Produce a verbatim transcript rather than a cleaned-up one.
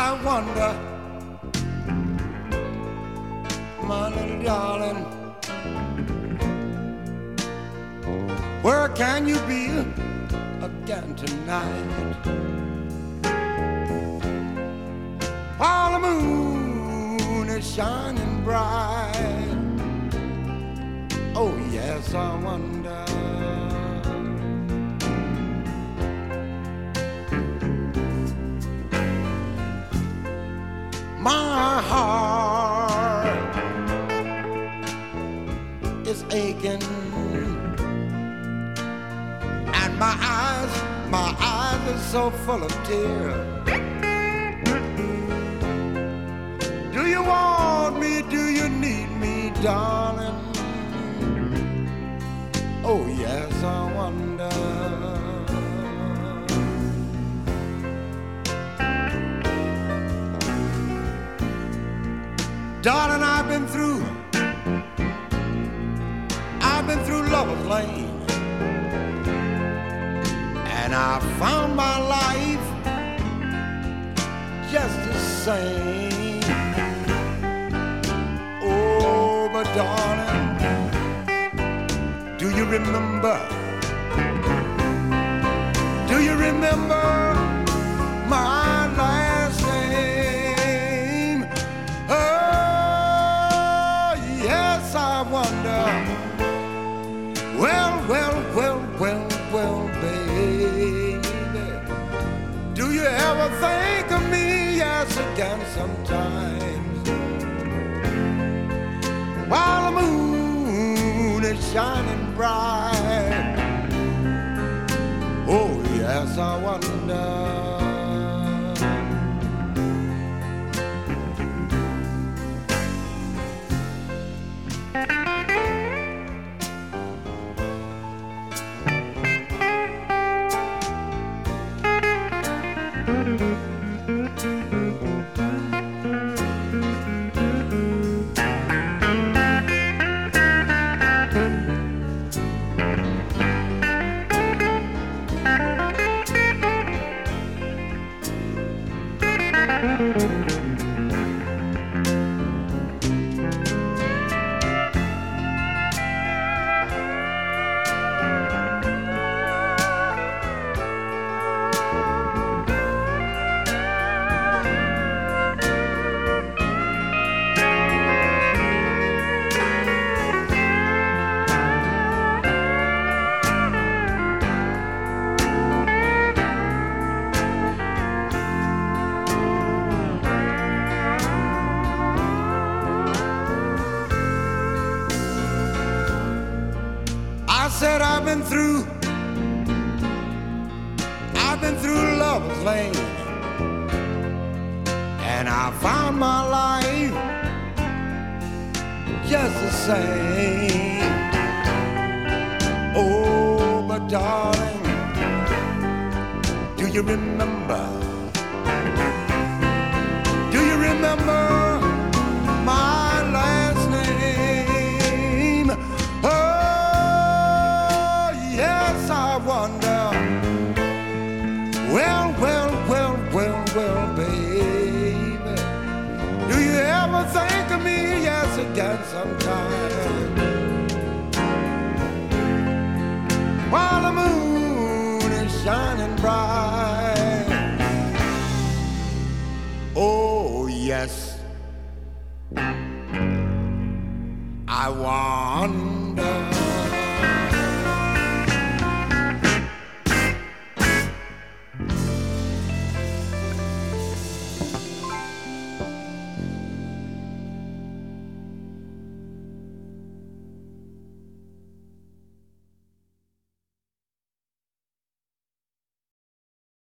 I wonder, my little darling, where can you be again tonight? While the moon is shining bright. Oh yes, I wonder. My heart is aching, and my eyes, my eyes are so full of tears. Do you want me? Do you need me, darling? Oh yes, I wonder. Darling, I've been through, I've been through Lover's Lane, and I found my life just the same. Oh, but darling, do you remember? Do you remember my last name? Oh, yes, I wonder. Well, well, well, well, well, baby, do you ever think of me? Yes, again sometimes. While the moon is shining bright. Oh, yes, I wonder. I said I've been through, I've been through Lover's Lane, and I found my life just the same. Oh, but darling, do you remember? Do you remember my last name? Oh, I wonder. Well, well, well, well, well, baby, do you ever think of me? Yes, again sometime. While the moon is shining bright. Oh, yes, I wonder.